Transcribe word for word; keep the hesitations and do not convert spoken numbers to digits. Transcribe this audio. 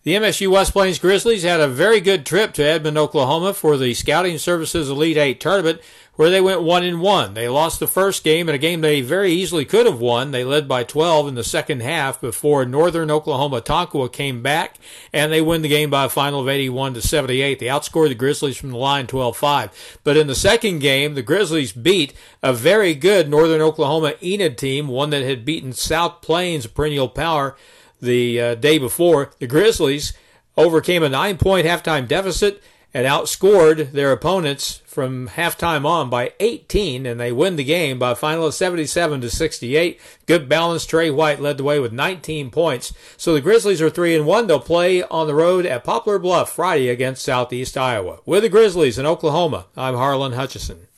The M S U West Plains Grizzlies had a very good trip to Edmond, Oklahoma for the Scouting Services Elite Eight tournament, where they went one and one. They lost the first game in a game they very easily could have won. They led by twelve in the second half before Northern Oklahoma Tonkawa came back, and they win the game by a final of eighty-one to seventy-eight. They outscored the Grizzlies from the line twelve five. But in the second game, the Grizzlies beat a very good Northern Oklahoma Enid team, one that had beaten South Plains, a perennial power, the uh, day before. The Grizzlies overcame a nine-point halftime deficit and outscored their opponents from halftime on by eighteen, and they win the game by a final of seventy-seven to sixty-eight. Good balance. Trey White led the way with nineteen points. So the Grizzlies are three and one. They'll play on the road at Poplar Bluff Friday against Southeast Iowa. With the Grizzlies in Oklahoma, I'm Harlan Hutchison.